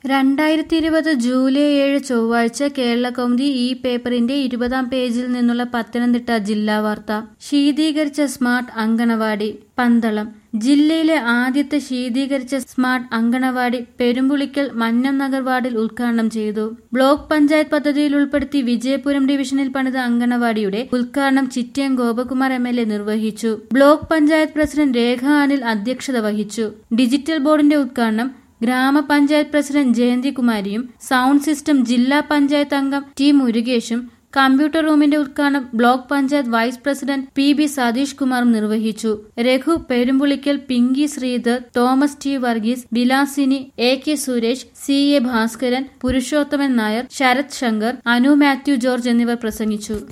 2020 July 7 ചൊവ്വാഴ്ച കേരളകൗമുദി ഈ പേപ്പറിന്റെ 20-ാം പേജിൽ നിന്നുള്ള പത്തനംതിട്ട ജില്ലാ വാർത്ത. ശീതീകരിച്ച സ്മാർട്ട് അങ്കണവാടി. പന്തളം. ജില്ലയിലെ ആദ്യത്തെ ശീതീകരിച്ച സ്മാർട്ട് അങ്കണവാടി പെരുമ്പുളിക്കൽ മന്നം നഗർ വാർഡിൽ ഉദ്ഘാടനം ചെയ്തു. ബ്ലോക്ക് പഞ്ചായത്ത് പദ്ധതിയിൽ ഉൾപ്പെടുത്തി വിജയപുരം ഡിവിഷനിൽ പണിത അങ്കണവാടിയുടെ ഉദ്ഘാടനം ചിറ്റയം ഗോപകുമാർ MLA നിർവഹിച്ചു. ബ്ലോക്ക് പഞ്ചായത്ത് പ്രസിഡന്റ് രേഖ അനിൽ അധ്യക്ഷത വഹിച്ചു. ഡിജിറ്റൽ ബോർഡിന്റെ ഉദ്ഘാടനം ഗ്രാമപഞ്ചായത്ത് പ്രസിഡന്റ് ജയന്തികുമാരിയും സൗണ്ട് സിസ്റ്റം ജില്ലാ പഞ്ചായത്ത് അംഗം ടി മുരുകേഷും കമ്പ്യൂട്ടർ റൂമിന്റെ ഉദ്ഘാടനം block panchayat vice president PB Satheesh കുമാറും നിർവഹിച്ചു. Raghu Perumpulickal, Pinky Sreedhar, Thomas T Varghese, Vilasini, AK Suresh, CA Bhaskaran, Purushothaman Nair, Sarath Shankar, Anu Mathew George എന്നിവർ പ്രസംഗിച്ചു.